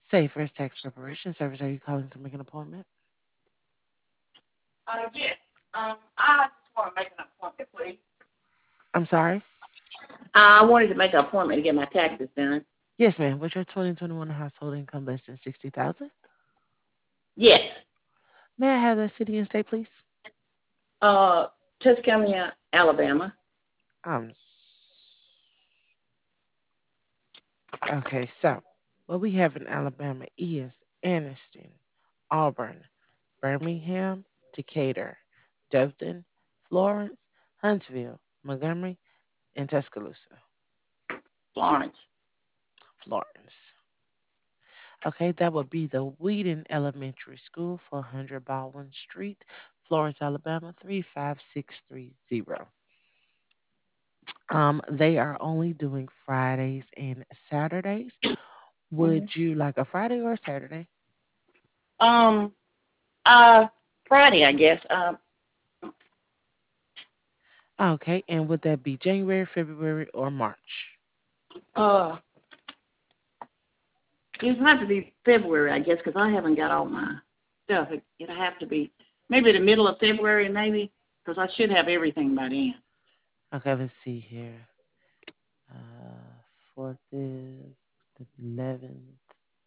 Say first tax preparation service. Are you calling to make an appointment? Yes. I just want to make an appointment, please. I'm sorry. I wanted to make an appointment to get my taxes done. Yes, ma'am. Was your 2021 household income less than 60,000? Yes. May I have the city and state, please? Uh, Tuscaloosa, Alabama. Um. Okay. So, what we have in Alabama is Anniston, Auburn, Birmingham, Decatur, Dothan, Florence, Huntsville, Montgomery, and Tuscaloosa, Florence. Florence. Okay, that would be the Whedon Elementary School, 400 Baldwin Street, Florence, Alabama, 35630. They are only doing Fridays and Saturdays. hmm Would you like a Friday or a Saturday? Um, uh, Friday, I guess. Okay, and would that be January, February, or March? Uh, it'll have to be February, I guess, because I haven't got all my stuff. It'll have to be maybe the middle of February, maybe, because I should have everything by then. Okay, let's see here. Uh, 4th is the 11th,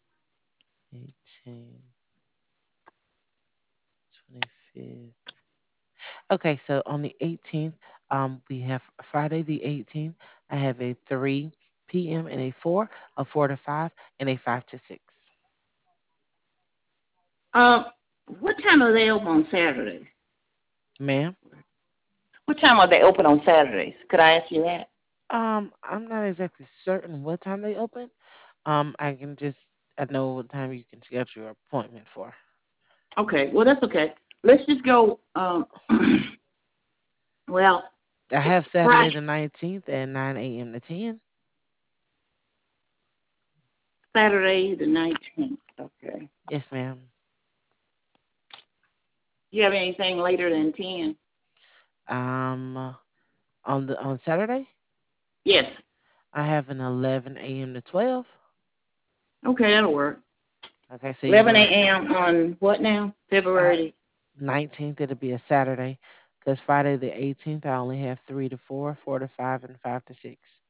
18th, 25th. Okay, so on the 18th, we have Friday the 18th. I have a 3 p.m. and a 4, a 4 to 5, and a 5 to 6. Um, what time are they open on Saturdays? Ma'am? What time are they open on Saturdays? Could I ask you that? I'm not exactly certain what time they open. I can just, I know what time you can schedule your appointment for. Okay, well that's okay. Let's just go. Well, I have Saturday Friday, the 19th at 9 a.m. to 10. Saturday the 19th. Okay. Yes, ma'am. Do you have anything later than 10? On Saturday, Yes. I have an 11 a.m. to 12. Okay, that'll work. Okay, so you 11 want a.m. on what now? uh, February. 19th, it'll be a Saturday, because Friday the 18th, I only have 3 to 4, 4 to 5, and 5 to 6.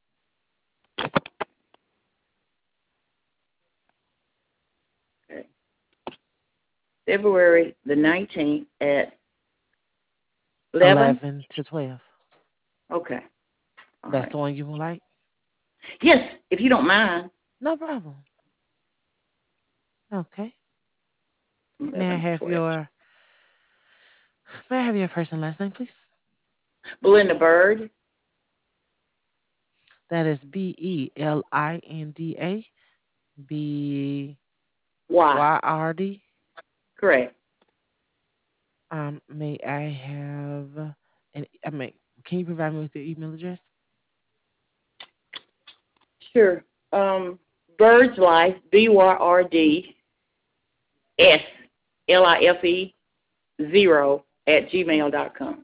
Okay. February the 19th at 11. 11 to 12. Okay. All That's right. the one you would like? Yes, if you don't mind. No problem. Okay. May I 11 to have 12. your May I have your first and last name, please? Belinda Bird. That is Belinda Y. Byrd. Correct. May I have an I mean, can you provide me with your email address? Sure. Bird's Life, BYRDSLIFE 0 at gmail.com.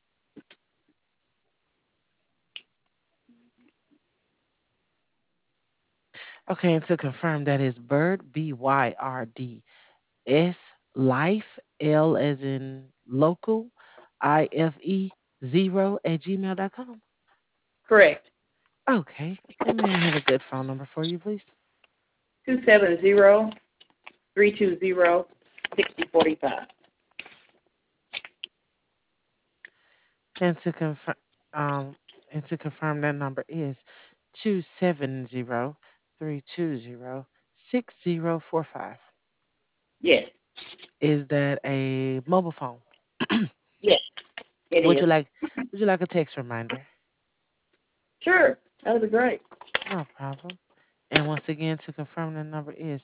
Okay, and to confirm, that is Bird Byrd Life L as in local IFE 0 at gmail.com. Correct. Okay, and may I have a good phone number for you, please? 270-320-6045. And to confirm, um, that number is 270-320-6045. Yes. Is that a mobile phone? Yes, it Would you is. like Would you like a text reminder? Sure. That would be great. No problem. And once again, to confirm, the number is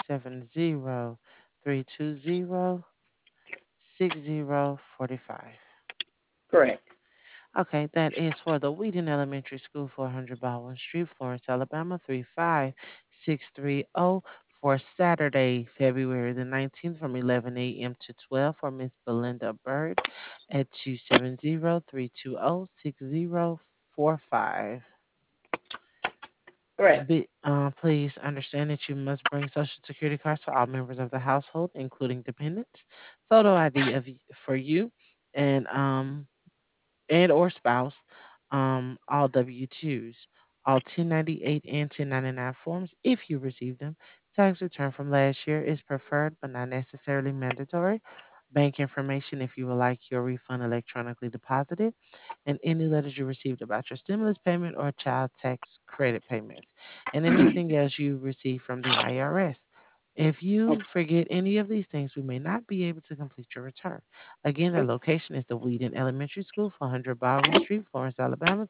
270-320-6045. Correct. Okay, that is for the Wheaton Elementary School, 400 Baldwin Street, Florence, Alabama, 35630, for Saturday, February the 19th from 11 a.m. to 12 for Miss Belinda Bird at 270-320-6045. Correct. Please understand that you must bring Social Security cards for all members of the household, including dependents. Photo ID for you, and and or spouse, all W-2s, all 1098 and 1099 forms if you receive them. Tax return from last year is preferred but not necessarily mandatory. Bank information if you would like your refund electronically deposited, and any letters you received about your stimulus payment or child tax credit payments, and anything else you received from the IRS. If you Okay. forget any of these things, we may not be able to complete your return. Again, the location is the Whedon Elementary School, 400 Baldwin Street, Florence, Alabama,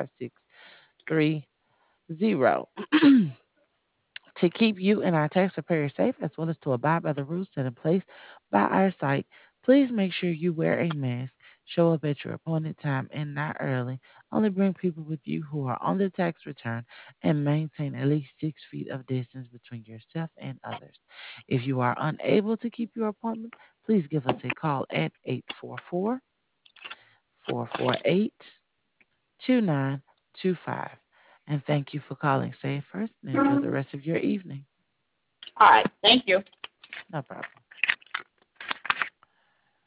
35630. To keep you and our taxpayers safe, as well as to abide by the rules set in place by our site, please make sure you wear a mask, show up at your appointed time and not early, only bring people with you who are on the tax return, and maintain at least 6 feet of distance between yourself and others. If you are unable to keep your appointment, please give us a call at 844-448-2925. And thank you for calling Save First, and enjoy the rest of your evening. All right. Thank you. No problem.